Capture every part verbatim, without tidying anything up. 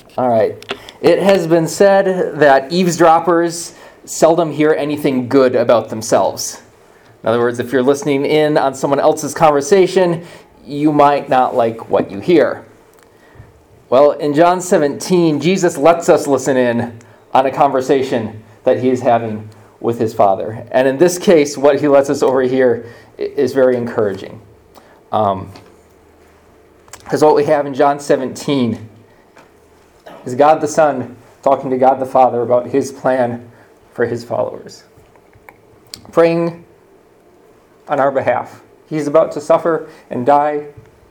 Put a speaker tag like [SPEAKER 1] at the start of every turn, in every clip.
[SPEAKER 1] All right. It has been said that eavesdroppers seldom hear anything good about themselves. In other words, if you're listening in on someone else's conversation, you might not like what you hear. Well, in John seventeen, Jesus lets us listen in on a conversation that he is having with his Father. And in this case, what he lets us overhear is very encouraging. Um, because what we have in John seventeen is God the Son talking to God the Father about his plan for his followers, praying on our behalf. He's about to suffer and die.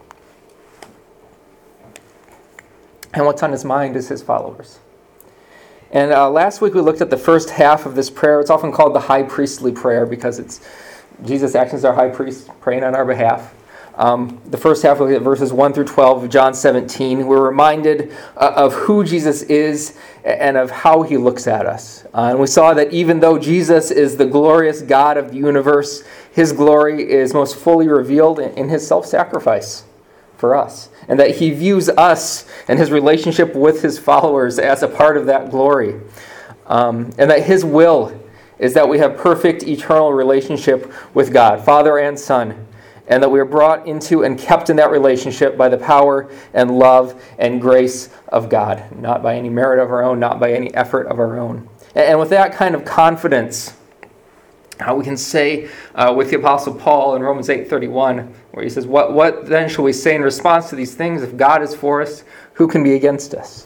[SPEAKER 1] And what's on his mind is his followers. And uh, last week we looked at the first half of this prayer. It's often called the high priestly prayer because it's Jesus acting as our high priest, praying on our behalf. Um, the first half, we look at verses one through twelve of John seventeen. We're reminded uh, of who Jesus is and of how he looks at us. Uh, and we saw that even though Jesus is the glorious God of the universe, his glory is most fully revealed in, in his self-sacrifice for us. And that he views us and his relationship with his followers as a part of that glory. Um, and that his will is that we have perfect eternal relationship with God, Father and Son. And that we are brought into and kept in that relationship by the power and love and grace of God. Not by any merit of our own, not by any effort of our own. And with that kind of confidence, uh, we can say uh, with the Apostle Paul in Romans eight thirty-one, where he says, what, what then shall we say in response to these things? If God is for us, who can be against us?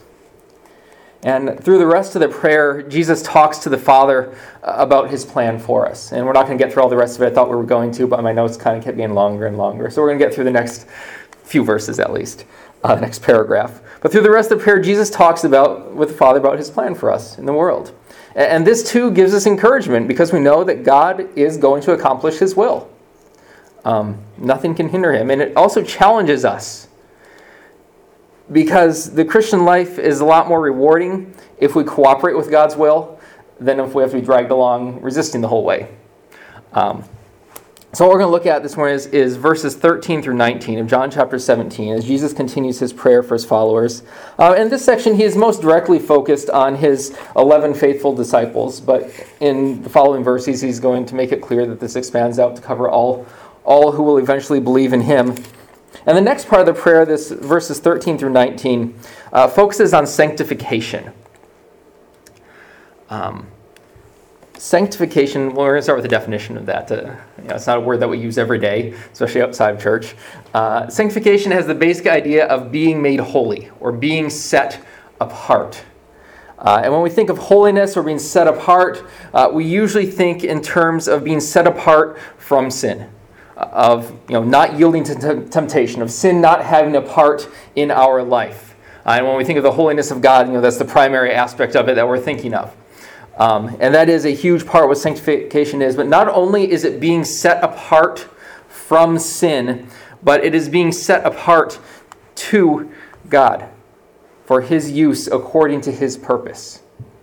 [SPEAKER 1] And through the rest of the prayer, Jesus talks to the Father about his plan for us. And we're not going to get through all the rest of it. I thought we were going to, but my notes kind of kept getting longer and longer. So we're going to get through the next few verses at least, uh, the next paragraph. But through the rest of the prayer, Jesus talks about with the Father about his plan for us in the world. And this too gives us encouragement because we know that God is going to accomplish his will. Um, nothing can hinder him. And it also challenges us. Because the Christian life is a lot more rewarding if we cooperate with God's will than if we have to be dragged along resisting the whole way. Um, so what we're going to look at this morning is, is verses thirteen through nineteen of John chapter seventeen as Jesus continues his prayer for his followers. Uh, in this section, he is most directly focused on his eleven faithful disciples, but in the following verses, he's going to make it clear that this expands out to cover all, all who will eventually believe in him. And the next part of the prayer, this verses thirteen through nineteen, uh, focuses on sanctification. Um, sanctification, well, we're going to start with the definition of that. Uh, you know, it's not a word that we use every day, especially outside of church. Uh, sanctification has the basic idea of being made holy or being set apart. Uh, and when we think of holiness or being set apart, uh, we usually think in terms of being set apart from sin. Of you know not yielding to t- temptation, of sin not having a part in our life. Uh, and when we think of the holiness of God, you know that's the primary aspect of it that we're thinking of. Um, and that is a huge part of what sanctification is. But not only is it being set apart from sin, but it is being set apart to God for his use according to his purpose.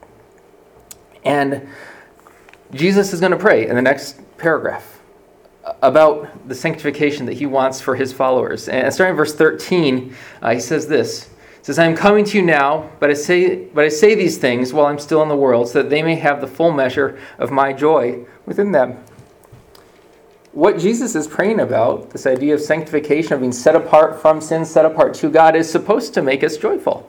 [SPEAKER 1] And Jesus is going to pray in the next paragraph about the sanctification that he wants for his followers. And starting in verse thirteen, uh, he says this. He says, I am coming to you now, but I say but I say these things while I'm still in the world, so that they may have the full measure of my joy within them. What Jesus is praying about, this idea of sanctification, of being set apart from sin, set apart to God, is supposed to make us joyful.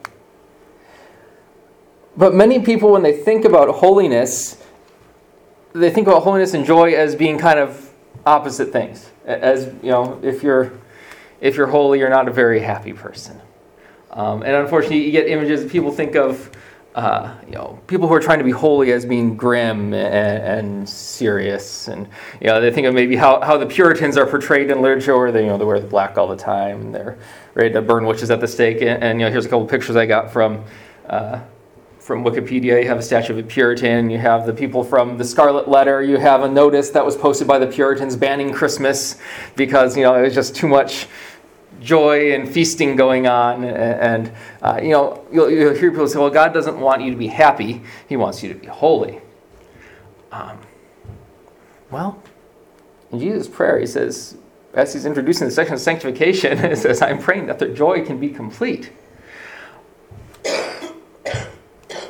[SPEAKER 1] But many people, when they think about holiness, they think about holiness and joy as being kind of opposite things. As you know, if you're if you're holy, you're not a very happy person. Um, and unfortunately, you get images. People think of uh, you know people who are trying to be holy as being grim and, and serious, and you know they think of maybe how, how the Puritans are portrayed in literature, where they you know they wear the black all the time and they're ready to burn witches at the stake. And, and you know here's a couple of pictures I got from. Uh, From Wikipedia, you have a statue of a Puritan, you have the people from the Scarlet Letter, you have a notice that was posted by the Puritans banning Christmas because, you know, it was just too much joy and feasting going on. And, and uh, you know, you'll, you'll hear people say, well, God doesn't want you to be happy, he wants you to be holy. Um, well, in Jesus' prayer, he says, as he's introducing the section of sanctification, it says, I'm praying that their joy can be complete.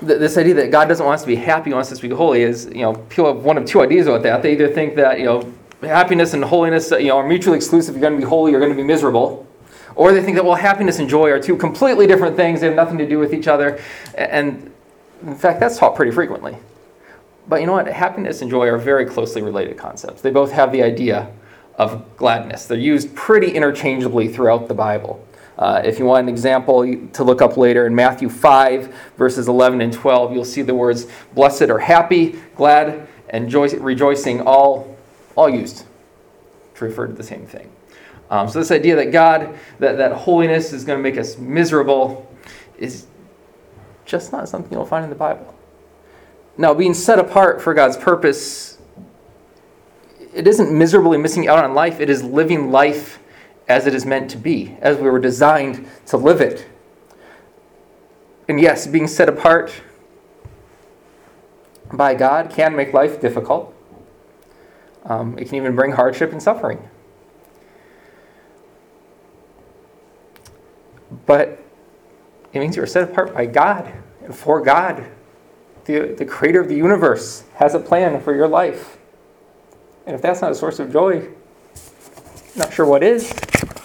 [SPEAKER 1] th- this idea that God doesn't want us to be happy, he wants us to be holy is, you know, people have one of two ideas about that. They either think that, you know, happiness and holiness, you know, are mutually exclusive. You're going to be holy, you're going to be miserable. Or they think that, well, happiness and joy are two completely different things. They have nothing to do with each other. And in fact, that's taught pretty frequently. But you know what? Happiness and joy are very closely related concepts. They both have the idea of gladness. They're used pretty interchangeably throughout the Bible. Uh, if you want an example to look up later, in Matthew five, verses eleven and twelve, you'll see the words blessed or happy, glad, and joy- rejoicing all, all used to refer to the same thing. Um, so this idea that God, that, that holiness is going to make us miserable is just not something you'll find in the Bible. Now, being set apart for God's purpose, it isn't miserably missing out on life. It is living life as it is meant to be, as we were designed to live it. And yes, being set apart by God can make life difficult. Um, it can even bring hardship and suffering. But it means you are set apart by God and for God. The, the creator of the universe has a plan for your life. And if that's not a source of joy, I'm not sure what is.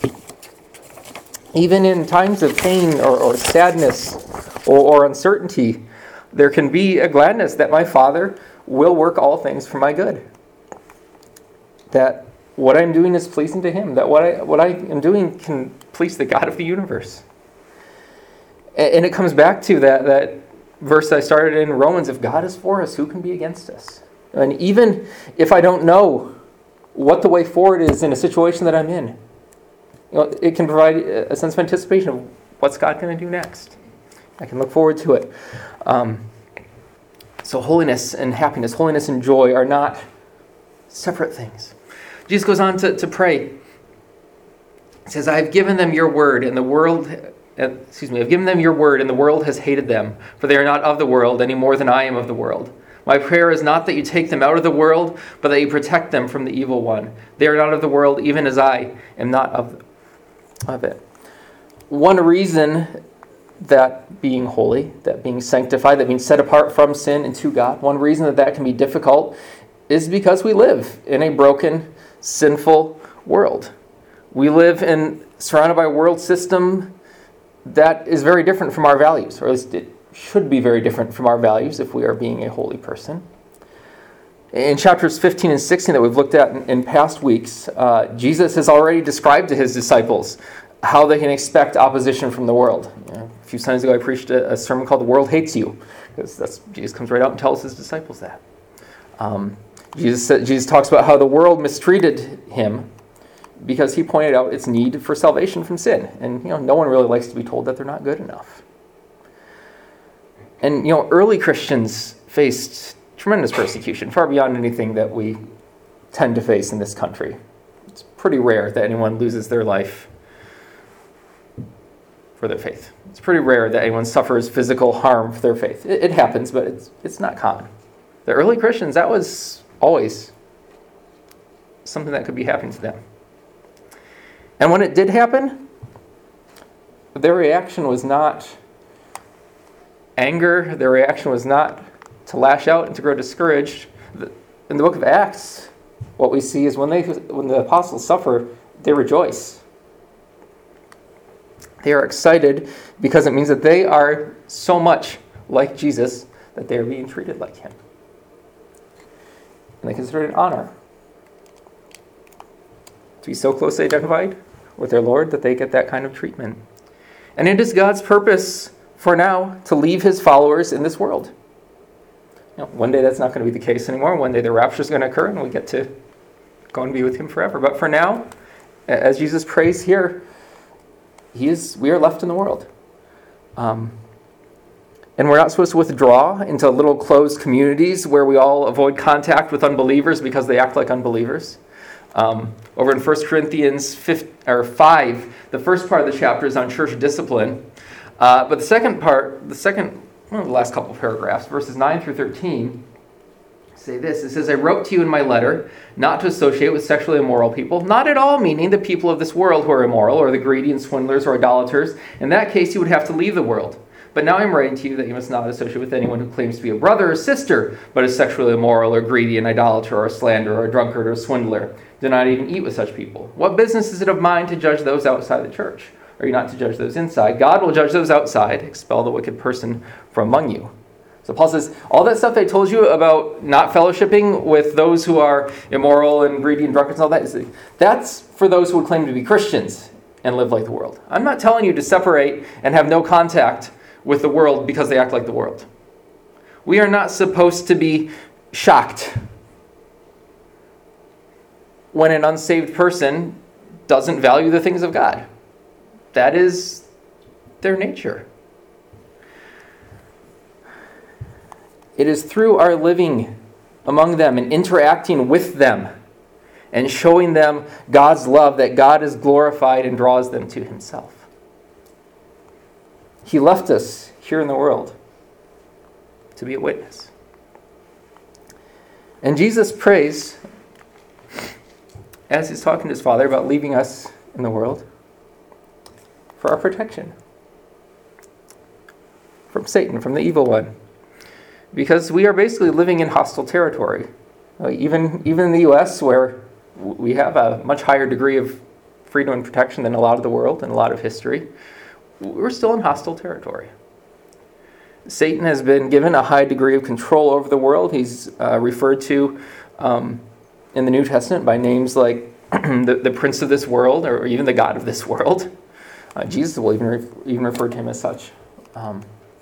[SPEAKER 1] Even in times of pain or, or sadness or, or uncertainty, there can be a gladness that my Father will work all things for my good. That what I'm doing is pleasing to Him. That what I what I am doing can please the God of the universe. And, and it comes back to that, that verse I started in Romans, if God is for us, who can be against us? And even if I don't know what the way forward is in a situation that I'm in, you know, it can provide a sense of anticipation of what's God going to do next. I can look forward to it. Um, so holiness and happiness, holiness and joy are not separate things. Jesus goes on to, to pray. He says, I have given them your word, and the world, uh, excuse me, I've given them your word, and the world has hated them, for they are not of the world any more than I am of the world. My prayer is not that you take them out of the world, but that you protect them from the evil one. They are not of the world, even as I am not of, of it. One reason that being holy, that being sanctified, that being set apart from sin and to God, one reason that that can be difficult is because we live in a broken, sinful world. We live in surrounded by a world system that is very different from our values, or at least it should be very different from our values if we are being a holy person. In chapters fifteen and sixteen that we've looked at in, in past weeks, uh, Jesus has already described to his disciples how they can expect opposition from the world. You know, a few Sundays ago I preached a, a sermon called The World Hates You, because that's, Jesus comes right out and tells his disciples that. Um, Jesus, said, Jesus talks about how the world mistreated him because he pointed out its need for salvation from sin. And you know, no one really likes to be told that they're not good enough. And you know, early Christians faced tremendous persecution, far beyond anything that we tend to face in this country. It's pretty rare that anyone loses their life for their faith. It's pretty rare that anyone suffers physical harm for their faith. It, it happens, but it's it's not common. The early Christians, that was always something that could be happening to them. And when it did happen, their reaction was not anger. Their reaction was not to lash out and to grow discouraged. In the book of Acts, what we see is when they when the apostles suffer, they rejoice. They are excited because it means that they are so much like Jesus that they are being treated like him. And they consider it an honor to be so closely identified with their Lord that they get that kind of treatment. And it is God's purpose for now to leave his followers in this world. You know, one day that's not going to be the case anymore. One day the rapture is going to occur and we get to go and be with him forever. But for now, as Jesus prays here, he is. we are left in the world. Um, and we're not supposed to withdraw into little closed communities where we all avoid contact with unbelievers because they act like unbelievers. Um, over in First Corinthians five, the first part of the chapter is on church discipline. Uh, but the second part, the second, one of the last couple of paragraphs, verses nine through thirteen, say this. It says, I wrote to you in my letter not to associate with sexually immoral people, not at all meaning the people of this world who are immoral, or the greedy and swindlers or idolaters. In that case, you would have to leave the world. But now I'm writing to you that you must not associate with anyone who claims to be a brother or sister, but is sexually immoral or greedy, an idolater or a slanderer or a drunkard or a swindler. Do not even eat with such people. What business is it of mine to judge those outside the church? Are you not to judge those inside? God will judge those outside. Expel the wicked person from among you. So Paul says, all that stuff I told you about not fellowshipping with those who are immoral and greedy and drunkards and all that, that's for those who would claim to be Christians and live like the world. I'm not telling you to separate and have no contact with the world because they act like the world. We are not supposed to be shocked when an unsaved person doesn't value the things of God. That is their nature. It is through our living among them and interacting with them and showing them God's love that God is glorified and draws them to himself. He left us here in the world to be a witness. And Jesus prays, as he's talking to his Father about leaving us in the world, for our protection from Satan, from the evil one. Because we are basically living in hostile territory. Uh, even, even in the U S, where we have a much higher degree of freedom and protection than a lot of the world and a lot of history, we're still in hostile territory. Satan has been given a high degree of control over the world. He's uh, referred to um, in the New Testament by names like the, the prince of this world, or even the god of this world. Uh, Jesus will even, re- even refer to him as such. Um,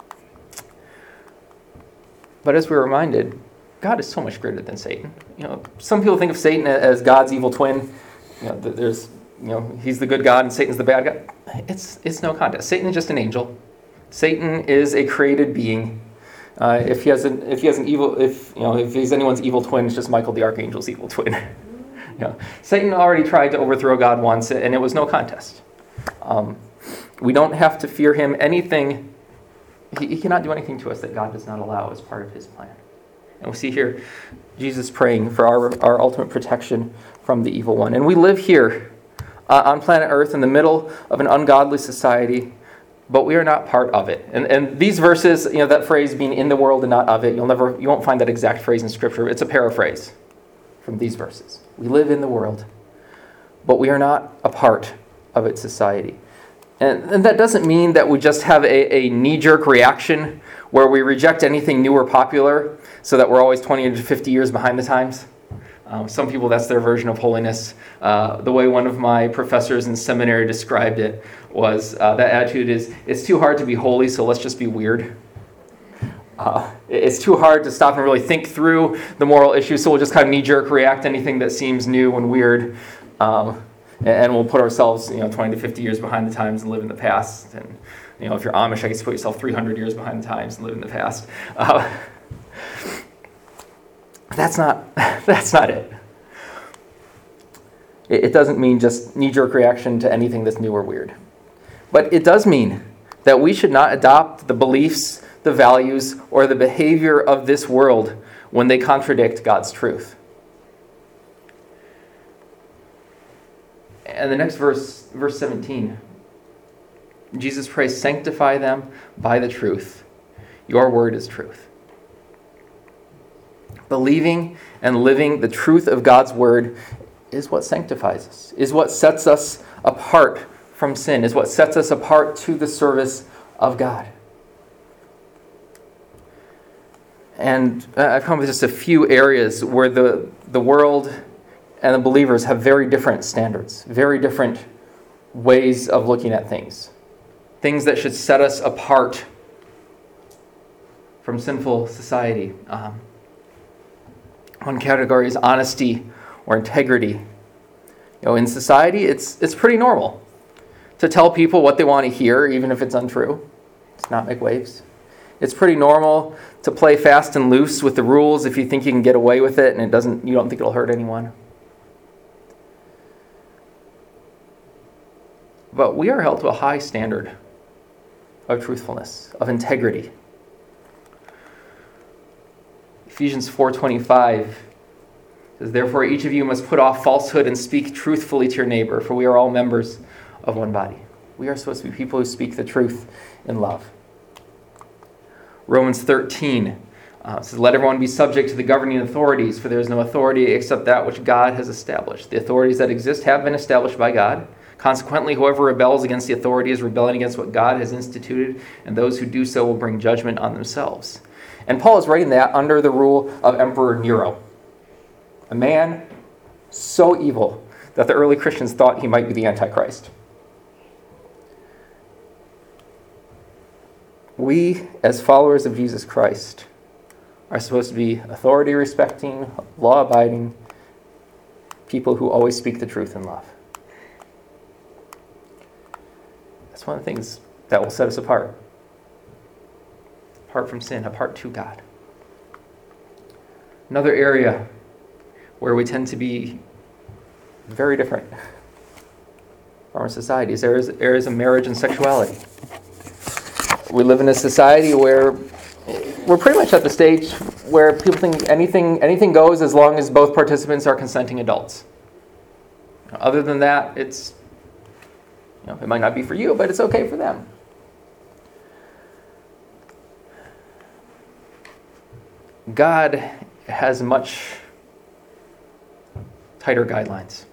[SPEAKER 1] but as we're reminded, God is so much greater than Satan. You know, some people think of Satan as God's evil twin. You know, there's, you know, he's the good God and Satan's the bad God. It's it's no contest. Satan is just an angel. Satan is a created being. Uh, if he has an if he has an evil if you know if he's anyone's evil twin, it's just Michael the Archangel's evil twin. You know, Satan already tried to overthrow God once, and it was no contest. Um, we don't have to fear him anything. He, he cannot do anything to us that God does not allow as part of his plan. And we see here Jesus praying for our, our ultimate protection from the evil one. And we live here uh, on planet Earth in the middle of an ungodly society, but we are not part of it. And and these verses, you know, that phrase being in the world and not of it, you'll never you won't find that exact phrase in Scripture. It's a paraphrase from these verses. We live in the world, but we are not a part of its society. And, and that doesn't mean that we just have a, a knee-jerk reaction where we reject anything new or popular so that we're always twenty to fifty years behind the times. Um, some people, that's their version of holiness. Uh, the way one of my professors in seminary described it was uh, that attitude is, it's too hard to be holy, so let's just be weird. Uh, it's too hard to stop and really think through the moral issues, so we'll just kind of knee-jerk react to anything that seems new and weird. Um, and we'll put ourselves, you know, twenty to fifty years behind the times and live in the past. And, you know, if you're Amish, I guess you put yourself three hundred years behind the times and live in the past. Uh, that's not, that's not it. It. It doesn't mean just knee-jerk reaction to anything that's new or weird. But it does mean that we should not adopt the beliefs, the values, or the behavior of this world when they contradict God's truth. And the next verse, verse seventeen, Jesus prays, sanctify them by the truth. Your word is truth. Believing and living the truth of God's word is what sanctifies us, is what sets us apart from sin, is what sets us apart to the service of God. And I've come with just a few areas where the, the world and the believers have very different standards, very different ways of looking at things. Things that should set us apart from sinful society. Um, one category is honesty or integrity. You know, in society, it's it's pretty normal to tell people what they want to hear, even if it's untrue. To not make waves. It's pretty normal to play fast and loose with the rules if you think you can get away with it and it doesn't. You don't think it'll hurt anyone. But we are held to a high standard of truthfulness, of integrity. Ephesians four twenty-five says, therefore each of you must put off falsehood and speak truthfully to your neighbor, for we are all members of one body. We are supposed to be people who speak the truth in love. Romans thirteen uh, says, "Let everyone be subject to the governing authorities, for there is no authority except that which God has established. The authorities that exist have been established by God. Consequently, whoever rebels against the authority is rebelling against what God has instituted, and those who do so will bring judgment on themselves." And Paul is writing that under the rule of Emperor Nero, a man so evil that the early Christians thought he might be the Antichrist. We, as followers of Jesus Christ, are supposed to be authority-respecting, law-abiding people who always speak the truth in love. That's one of the things that will set us apart. Apart from sin, apart to God. Another area where we tend to be very different from our societies, areas, areas of marriage and sexuality. We live in a society where we're pretty much at the stage where people think anything anything goes as long as both participants are consenting adults. Other than that, it's, you know, it might not be for you, but it's okay for them. God has much tighter guidelines.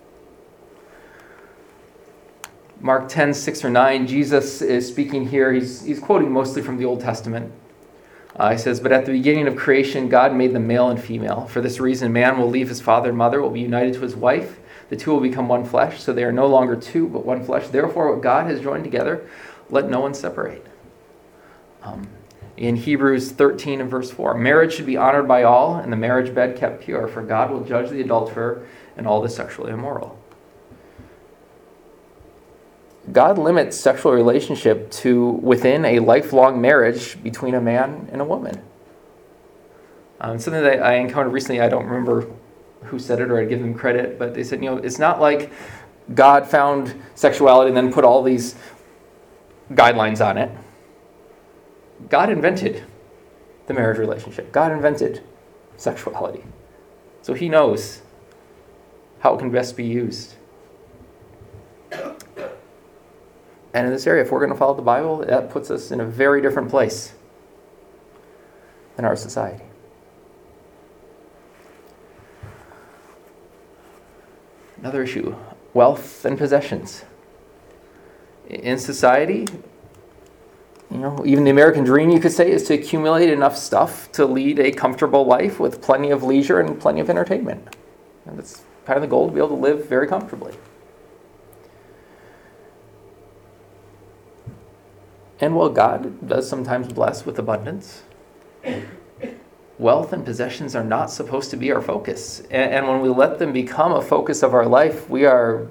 [SPEAKER 1] Mark ten, six or nine, Jesus is speaking here. He's, he's quoting mostly from the Old Testament. Uh, he says, "But at the beginning of creation, God made them male and female. For this reason, man will leave his father and mother, will be united to his wife. The two will become one flesh, so they are no longer two, but one flesh. Therefore, what God has joined together, let no one separate." Um, in Hebrews thirteen and verse four, "Marriage should be honored by all, and the marriage bed kept pure, for God will judge the adulterer and all the sexually immoral." God limits sexual relationship to within a lifelong marriage between a man and a woman. Um, something that I encountered recently, I don't remember who said it or I'd give them credit, but they said, you know, it's not like God found sexuality and then put all these guidelines on it. God invented the marriage relationship. God invented sexuality. So he knows how it can best be used. And in this area, if we're going to follow the Bible, that puts us in a very different place than our society. Another issue, wealth and possessions. In society, you know, even the American dream, you could say, is to accumulate enough stuff to lead a comfortable life with plenty of leisure and plenty of entertainment. And that's kind of the goal, to be able to live very comfortably. And while God does sometimes bless with abundance, wealth and possessions are not supposed to be our focus. And, and when we let them become a focus of our life, we are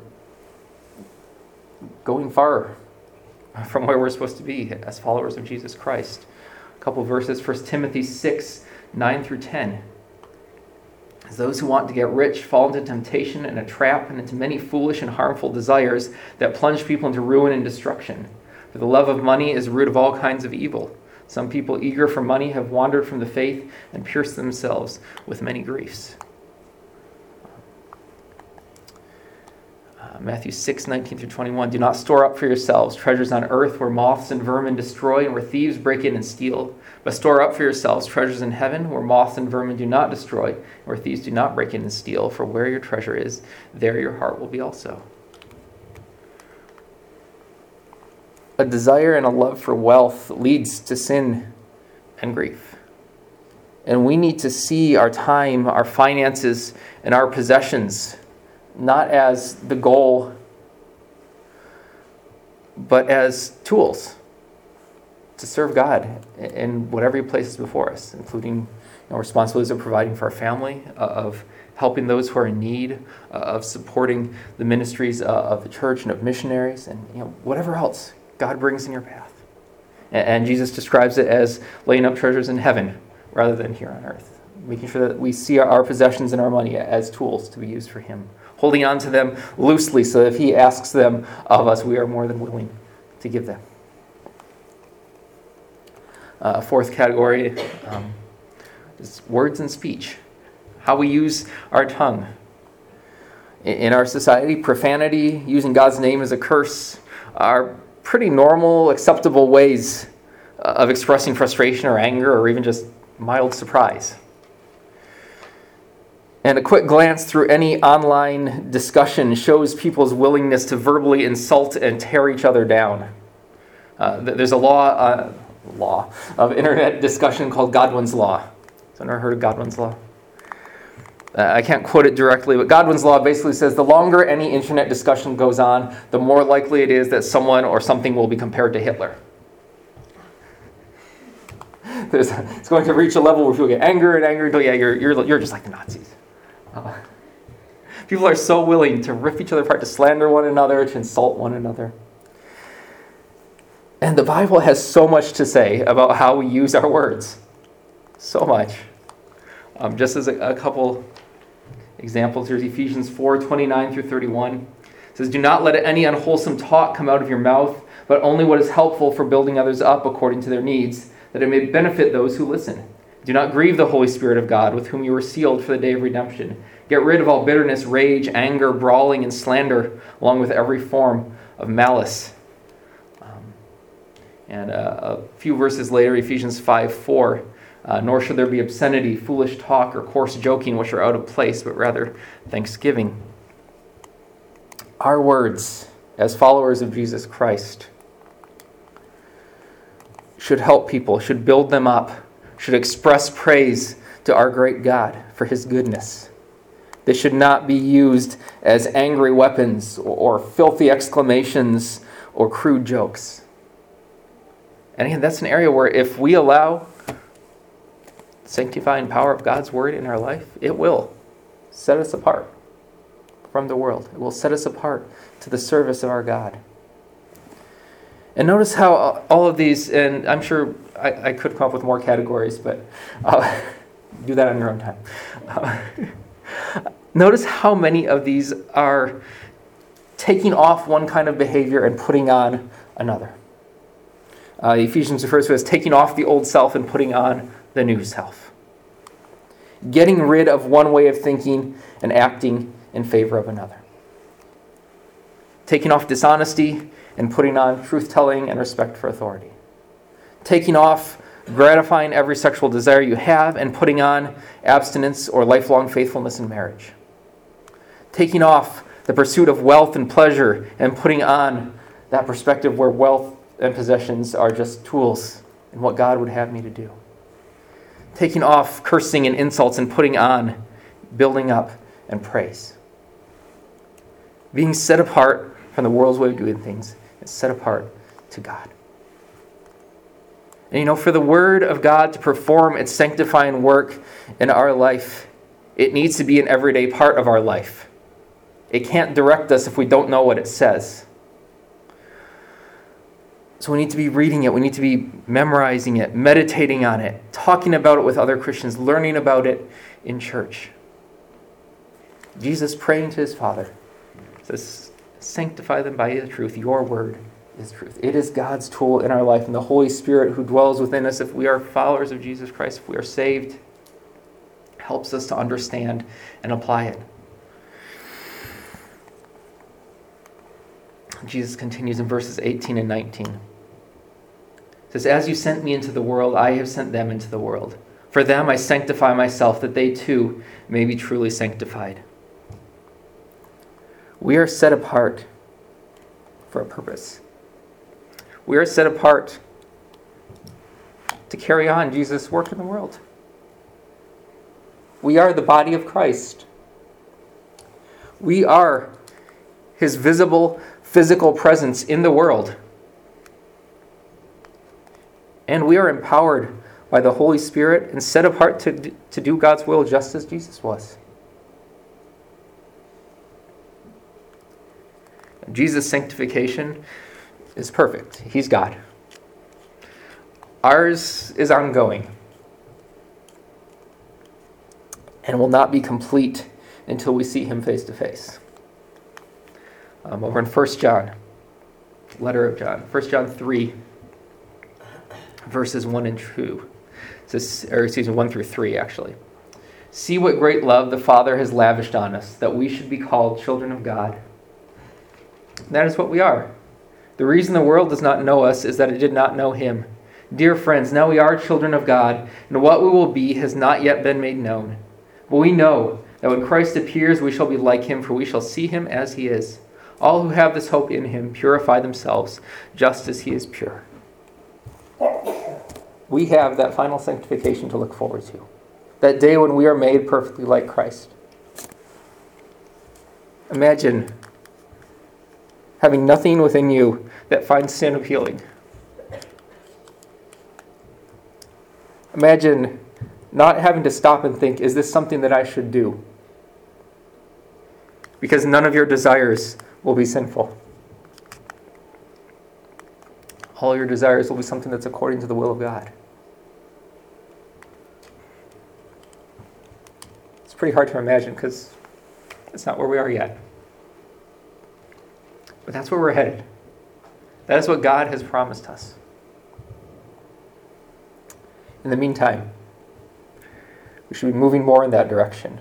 [SPEAKER 1] going far from where we're supposed to be as followers of Jesus Christ. A couple of verses, First Timothy six, nine through ten. "As those who want to get rich fall into temptation and a trap and into many foolish and harmful desires that plunge people into ruin and destruction. For the love of money is the root of all kinds of evil. Some people eager for money have wandered from the faith and pierced themselves with many griefs." Uh, Matthew six, nineteen through twenty-one. "Do not store up for yourselves treasures on earth where moths and vermin destroy and where thieves break in and steal. But store up for yourselves treasures in heaven where moths and vermin do not destroy and where thieves do not break in and steal. For where your treasure is, there your heart will be also." A desire and a love for wealth leads to sin and grief. And we need to see our time, our finances, and our possessions not as the goal, but as tools to serve God in whatever He places before us, including, you know, responsibilities of providing for our family, uh, of helping those who are in need, uh, of supporting the ministries uh, of the church and of missionaries, and, you know, whatever else God brings in your path. And, and Jesus describes it as laying up treasures in heaven rather than here on earth, making sure that we see our, our possessions and our money as tools to be used for Him, holding on to them loosely so that if He asks them of us, we are more than willing to give them. Uh, fourth category um, is words and speech, how we use our tongue. In, in our society, profanity, using God's name as a curse, are pretty normal, acceptable ways of expressing frustration or anger or even just mild surprise. And a quick glance through any online discussion shows people's willingness to verbally insult and tear each other down. Uh, there's a law, uh, law of internet discussion called Godwin's Law. Has anyone heard of Godwin's Law? Uh, I can't quote it directly, but Godwin's Law basically says the longer any internet discussion goes on, the more likely it is that someone or something will be compared to Hitler. There's, it's going to reach a level where people get angry and angry until, yeah, you're, you're, you're just like the Nazis. Uh, people are so willing to rip each other apart, to slander one another, to insult one another. And the Bible has so much to say about how we use our words. So much. Um, just as a, a couple examples, here's Ephesians four, twenty-nine through thirty-one. It says, "Do not let any unwholesome talk come out of your mouth, but only what is helpful for building others up according to their needs, that it may benefit those who listen. Do not grieve the Holy Spirit of God, with whom you were sealed for the day of redemption. Get rid of all bitterness, rage, anger, brawling, and slander, along with every form of malice." Um, and uh, a few verses later, Ephesians five, four, uh, "Nor should there be obscenity, foolish talk, or coarse joking, which are out of place, but rather thanksgiving." Our words, as followers of Jesus Christ, should help people, should build them up, should express praise to our great God for his goodness. They should not be used as angry weapons or filthy exclamations or crude jokes. And again, that's an area where if we allow the sanctifying power of God's word in our life, it will set us apart from the world. It will set us apart to the service of our God. And notice how all of these, and I'm sure I, I could come up with more categories, but uh, do that on your own time. Uh, notice how many of these are taking off one kind of behavior and putting on another. Uh, Ephesians refers to it as taking off the old self and putting on the new self. Getting rid of one way of thinking and acting in favor of another. Taking off dishonesty and putting on truth-telling and respect for authority. Taking off gratifying every sexual desire you have and putting on abstinence or lifelong faithfulness in marriage. Taking off the pursuit of wealth and pleasure and putting on that perspective where wealth and possessions are just tools in what God would have me to do. Taking off cursing and insults and putting on building up and praise. Being set apart from the world's way of doing things and set apart to God. And you know, for the Word of God to perform its sanctifying work in our life, it needs to be an everyday part of our life. It can't direct us if we don't know what it says. So we need to be reading it. We need to be memorizing it, meditating on it, talking about it with other Christians, learning about it in church. Jesus praying to his Father says, "Sanctify them by the truth. Your word is truth." It is God's tool in our life, and the Holy Spirit who dwells within us, if we are followers of Jesus Christ, if we are saved, helps us to understand and apply it. Jesus continues in verses eighteen and nineteen. It says, "As you sent me into the world, I have sent them into the world. For them I sanctify myself, that they too may be truly sanctified." We are set apart for a purpose. We are set apart to carry on Jesus' work in the world. We are the body of Christ. We are his visible, physical presence in the world. And we are empowered by the Holy Spirit and set apart to, to do God's will just as Jesus was. Jesus' sanctification is perfect. He's God. Ours is ongoing and will not be complete until we see him face to face. Um, over in First John, letter of John, First John three, verses one and two. It says, or excuse me, one through three actually. "See what great love the Father has lavished on us, that we should be called children of God. That is what we are. The reason the world does not know us is that it did not know him. Dear friends, now we are children of God, and what we will be has not yet been made known. But we know that when Christ appears, we shall be like him, for we shall see him as he is. All who have this hope in him purify themselves, just as he is pure. We have that final sanctification to look forward to. That day when we are made perfectly like Christ. Imagine having nothing within you that finds sin appealing. Imagine not having to stop and think, is this something that I should do? Because none of your desires will be sinful. All your desires will be something that's according to the will of God. It's pretty hard to imagine because it's not where we are yet. But that's where we're headed. That is what God has promised us. In the meantime, we should be moving more in that direction.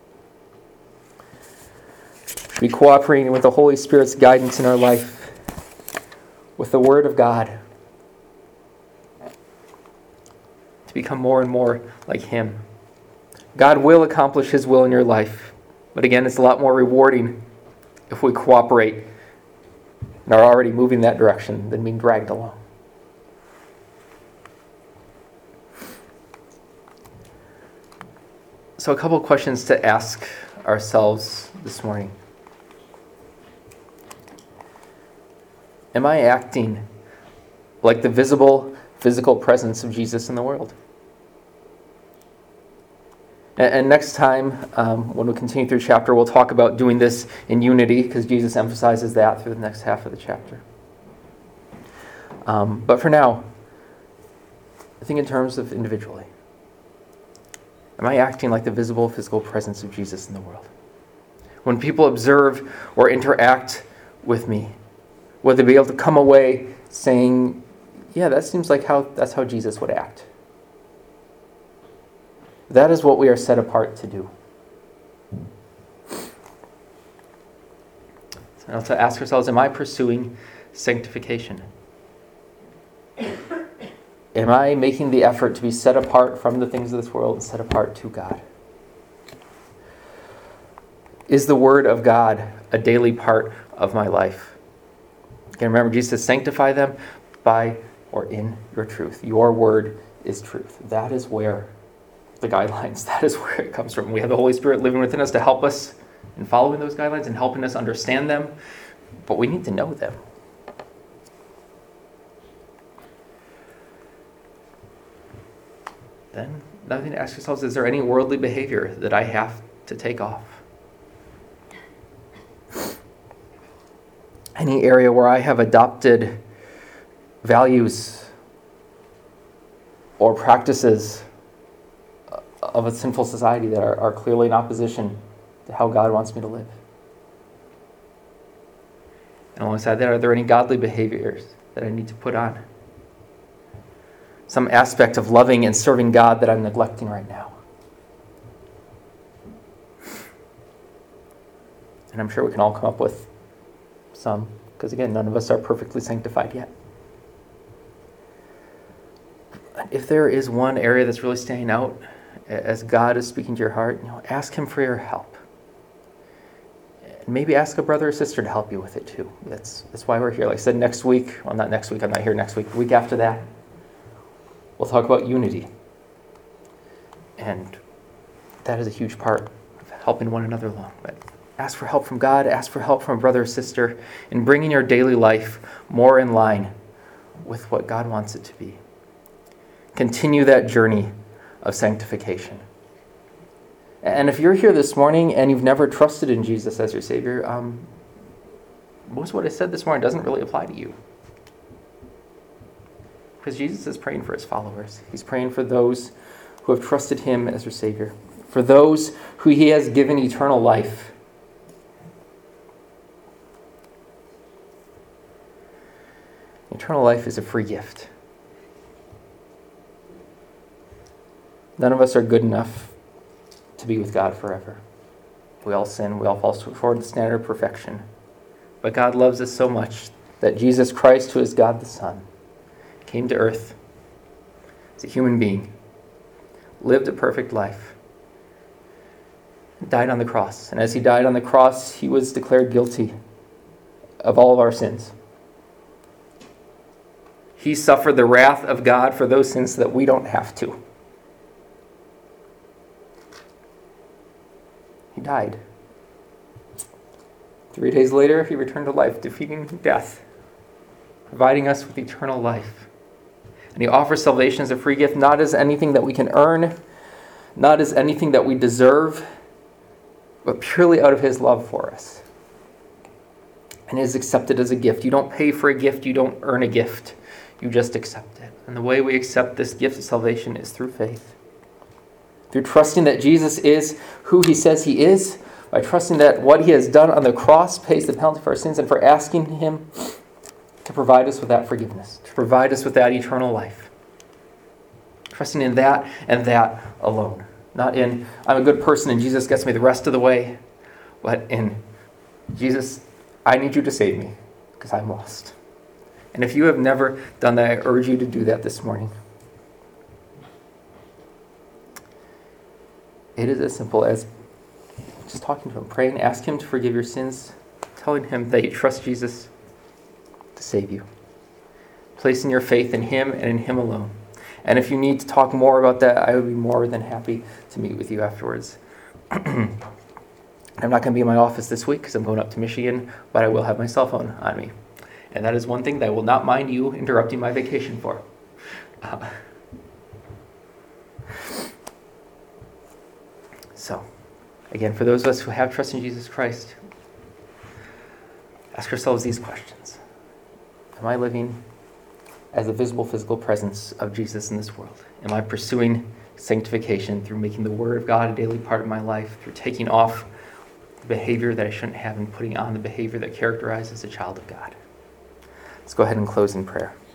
[SPEAKER 1] We should be cooperating with the Holy Spirit's guidance in our life, with the Word of God, to become more and more like Him. God will accomplish His will in your life, but again, it's a lot more rewarding if we cooperate and are already moving in that direction than being dragged along. So a couple of questions to ask ourselves this morning. Am I acting like the visible, physical presence of Jesus in the world? And, and next time, um, when we continue through the chapter, we'll talk about doing this in unity, because Jesus emphasizes that through the next half of the chapter. Um, but for now, I think in terms of individually. Am I acting like the visible, physical presence of Jesus in the world? When people observe or interact with me, will they be able to come away saying, yeah, that seems like how that's how Jesus would act? That is what we are set apart to do. So now to ask ourselves, am I pursuing sanctification? Am I making the effort to be set apart from the things of this world and set apart to God? Is the Word of God a daily part of my life? Again, remember, Jesus says, sanctify them by or in your truth. Your Word is truth. That is where the guidelines, that is where it comes from. We have the Holy Spirit living within us to help us in following those guidelines and helping us understand them, but we need to know them. Then another thing to ask yourselves, is there any worldly behavior that I have to take off? Any area where I have adopted values or practices of a sinful society that are, are clearly in opposition to how God wants me to live? And alongside that, are there any godly behaviors that I need to put on? Some aspect of loving and serving God that I'm neglecting right now. And I'm sure we can all come up with some, because again, none of us are perfectly sanctified yet. If there is one area that's really standing out as God is speaking to your heart, you know, ask Him for your help. And maybe ask a brother or sister to help you with it too. That's that's why we're here. Like I said, next week, well, not next week, I'm not here next week, the week after that, we'll talk about unity. And that is a huge part of helping one another along. But ask for help from God, ask for help from a brother or sister in bringing your daily life more in line with what God wants it to be. Continue that journey of sanctification. And if you're here this morning and you've never trusted in Jesus as your Savior, um, most of what I said this morning doesn't really apply to you. Because Jesus is praying for His followers. He's praying for those who have trusted Him as their Savior. For those who He has given eternal life. Eternal life is a free gift. None of us are good enough to be with God forever. We all sin. We all fall short of the standard of perfection. But God loves us so much that Jesus Christ, who is God the Son, came to earth as a human being, lived a perfect life, died on the cross. And as he died on the cross, he was declared guilty of all of our sins. He suffered the wrath of God for those sins so that we don't have to. He died. Three days later, he returned to life, defeating death, providing us with eternal life. And he offers salvation as a free gift, not as anything that we can earn, not as anything that we deserve, but purely out of his love for us. And it is accepted as a gift. You don't pay for a gift, you don't earn a gift. You just accept it. And the way we accept this gift of salvation is through faith. Through trusting that Jesus is who he says he is, by trusting that what he has done on the cross pays the penalty for our sins, and for asking him to provide us with that forgiveness, to provide us with that eternal life. Trusting in that and that alone. Not in, I'm a good person and Jesus gets me the rest of the way, but in, Jesus, I need you to save me because I'm lost. And if you have never done that, I urge you to do that this morning. It is as simple as just talking to him, praying, ask him to forgive your sins, telling him that you trust Jesus to save you, placing your faith in him and in him alone. And if you need to talk more about that, I would be more than happy to meet with you afterwards. I'm not going to be in my office this week because I'm going up to Michigan, but I will have my cell phone on me. And that is one thing that I will not mind you interrupting my vacation for. Uh, so, again, for those of us who have trust in Jesus Christ, ask ourselves these questions. Am I living as a visible physical presence of Jesus in this world? Am I pursuing sanctification through making the Word of God a daily part of my life, through taking off the behavior that I shouldn't have and putting on the behavior that characterizes a child of God? Let's go ahead and close in prayer.